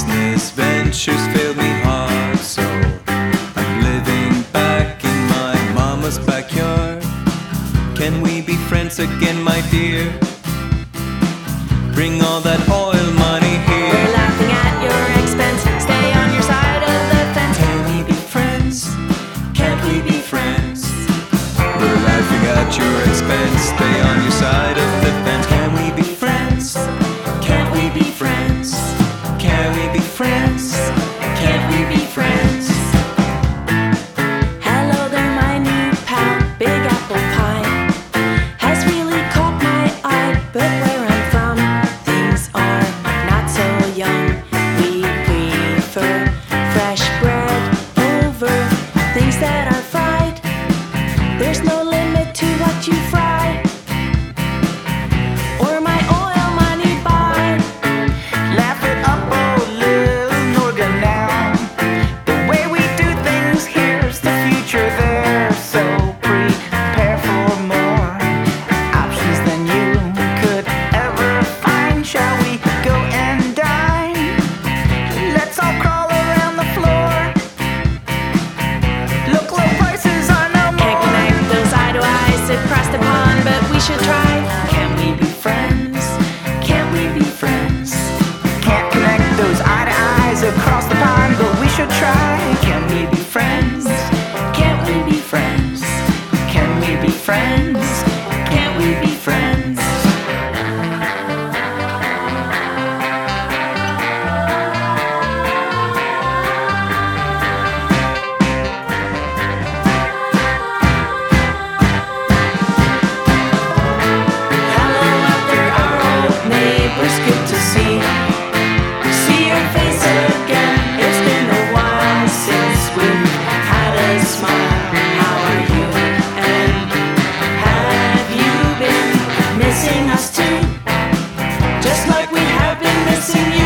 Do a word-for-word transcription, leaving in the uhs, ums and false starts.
business ventures failed me hard, so I'm living back in my mama's backyard. Can we be friends again, my dear? Bring all that oil money here. We're laughing at your expense. Stay on your side of the fence. Can we be friends? Can't we be friends? We're laughing at your expense. Stay on your side of the fence. Can we be friends? Can't we be friends? Can we be friends? Can't we be friends? Hello there, my new pal, Big Apple Pie. Has really caught my eye, but where I'm from, things are not so young. We prefer fresh bread over things that are fried. There's no limit to what you fry, or my oil money buy. Laugh it up, oh little Norga now. The way we do things here's the future there. So prepare for more options than you could ever find. Shall we go and dine? Let's all crawl around the floor. Look, low prices are no more. Can't connect those eye to eyes across the pond, but we should try. Can we be friends? Can't we be friends? Can't connect those eye to eyes across the pond, but we should try. Can we be friends? Can't we be friends? Can we be friends? Can't we be friends? Hello out there, our old neighbors, good to see. See your face again. It's been a while since we've had a smile. How are you? And have you been missing us too? Just like we have been missing you.